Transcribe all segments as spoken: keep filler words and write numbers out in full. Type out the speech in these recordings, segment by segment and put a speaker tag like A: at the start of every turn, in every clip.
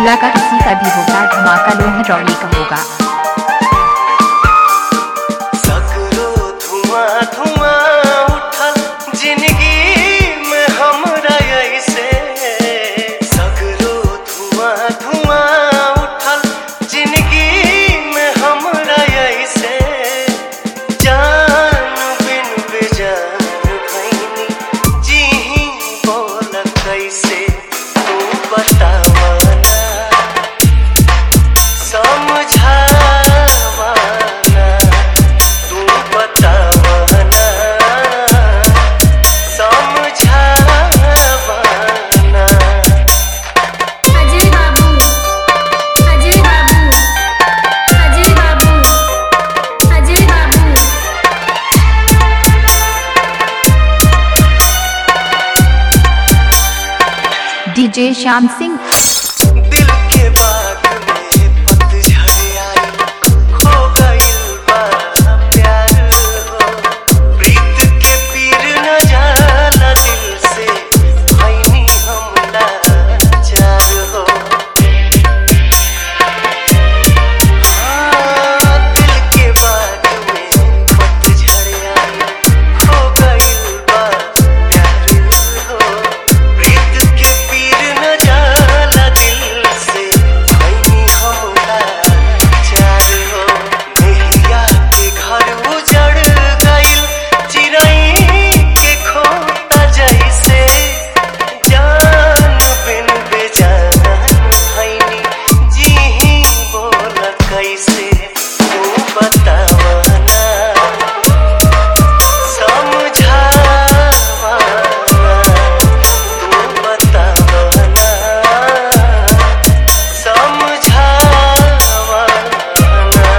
A: इलाका किसी का भी होगा, धमाका लोहरौली का होगा।
B: सगरो धुआं धुआं उठल जिंदगी में हमरा ऐसे, सगरो धुआं धुआं उठल जिंदगी में हमरा ऐसे, जान बिन बेजान भइनी जीही बोल कैसे, तू बतावा ना समझावा ना, तू बतावा ना समझावा ना।
C: अजय बाबू, अजय बाबू, अजय बाबू, अजय बाबू।
A: डीजे श्याम सिंह।
B: दिल के बाग में पतझड़ आई, खो गइल बा प्यार हो, प्रीत के पीर न जाला दिल से, भइनी हम लाचार हो। हाँ, दिल के बाग में पतझड़ आई, खो गइल बा प्यार हो, प्रीत के पीर न जाला दिल से, भइनी हम लाचार हो। नैया के घर उजड़ गइल चिरई के खोता जैसे, जान बिन बेजान भइनी जीही बोल कैसे, तू बतावा ना समझावा ना, तू बतावा ना समझावा ना।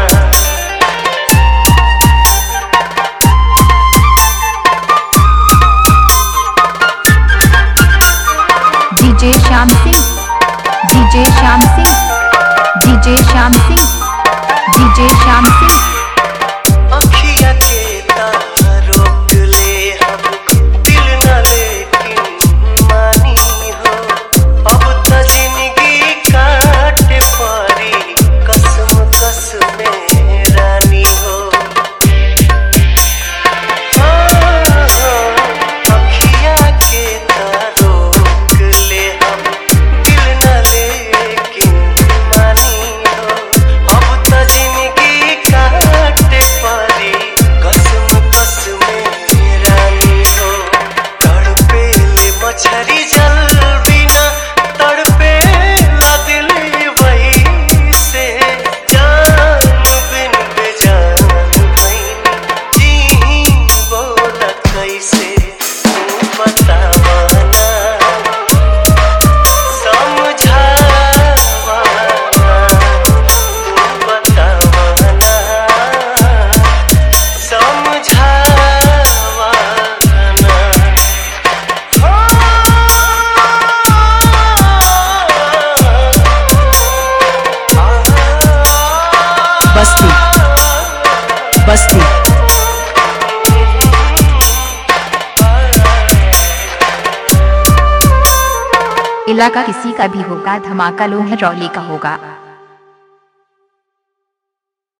A: DJ Shyam Singh, DJ Shyam Singh, DJ Shyam Singh, DJ Shyam Singh.
B: अखिया के तार रोक ले हम, दिल न लेकिन मानी हो, अब त जिंदगी काटे पड़ी कसम कसम रानी हो। अखिया के तार रोक ले हम, दिल न लेकिन मानी हो, अब त जिंदगी काटे पड़ी कसम कसम रानी हो। तड़पे ले मछरी जल बिना, तड़पे ला दिल वही से, जान बिन बेजान भइनी जीही बोल कैसे, तू बतावा ना समझावा ना, तू बतावा ना समझावा ना।
A: बस्ती, बस्ती। इलाका किसी का भी होगा, धमाका लोहरौली का होगा।